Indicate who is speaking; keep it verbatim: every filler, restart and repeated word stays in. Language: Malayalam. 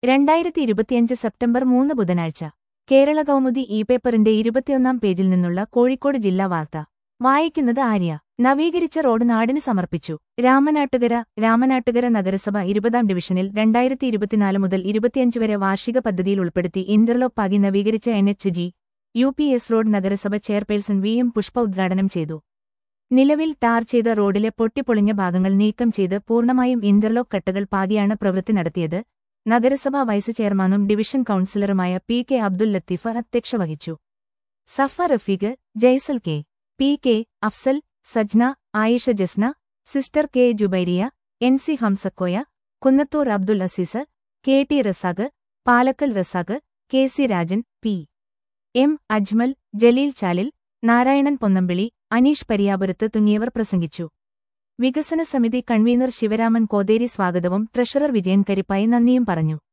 Speaker 1: രണ്ടായിരത്തി ഇരുപത്തിയഞ്ച് സെപ്റ്റംബർ മൂന്ന് ബുധനാഴ്ച കേരള കൗമുദി ഇ പേപ്പറിന്റെ ഇരുപത്തിയൊന്നാം പേജിൽ നിന്നുള്ള കോഴിക്കോട് ജില്ലാ വാർത്ത വായിക്കുന്നത് ആര്യ. നവീകരിച്ച റോഡ് നാടിന് സമർപ്പിച്ചു. രാമനാട്ടുകര രാമനാട്ടുകര നഗരസഭ ഇരുപതാം ഡിവിഷനിൽ രണ്ടായിരത്തി ഇരുപത്തിനാല് മുതൽ ഇരുപത്തിയഞ്ച് വരെ വാർഷിക പദ്ധതിയിൽ ഉൾപ്പെടുത്തി ഇന്റർലോക്ക് ആക്കി നവീകരിച്ച N H G U P S road നഗരസഭ ചെയർപേഴ്സൺ വി എം പുഷ്പ ഉദ്ഘാടനം ചെയ്തു. നിലവിൽ ടാർ ചെയ്ത റോഡിലെ പൊട്ടിപ്പൊളിഞ്ഞ ഭാഗങ്ങൾ നീക്കം ചെയ്ത് പൂർണ്ണമായും ഇന്റർലോക്ക് കട്ടകൾ പാകിയാണ് പ്രവൃത്തി നടത്തിയത്. നഗരസഭാ വൈസ് ചെയർമാനും ഡിവിഷൻ കൌൺസിലറുമായ പി കെ അബ്ദുൽ ലത്തീഫ് അധ്യക്ഷ വഹിച്ചു. Safa Rafeeq, Jaisal K, P K Afsal, Sajna, Ayisha Jasna, sister K Jubairiya, N C Hamsakoya, Kunnathur Abdul Azeez, K T Razak, Palakkal Razak, K C Rajan, P M Ajmal, Jaleel Chalil, Narayanan Ponnambili, Aneesh Pariyapurath തുടങ്ങിയവർ പ്രസംഗിച്ചു. വികസന സമിതി കൺവീനർ ശിവരാമൻ കോതേരി സ്വാഗതവും ട്രഷറർ വിജയൻ കരിപ്പായി നന്ദിയും പറഞ്ഞു.